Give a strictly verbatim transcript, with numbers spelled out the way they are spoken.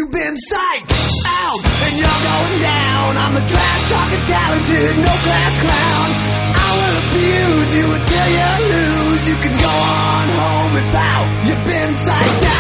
you've been psyched out and you're going down. I'm a trash talking talented, no class clown. I will abuse you until you lose. You can go on home and pout. You've been psyched out.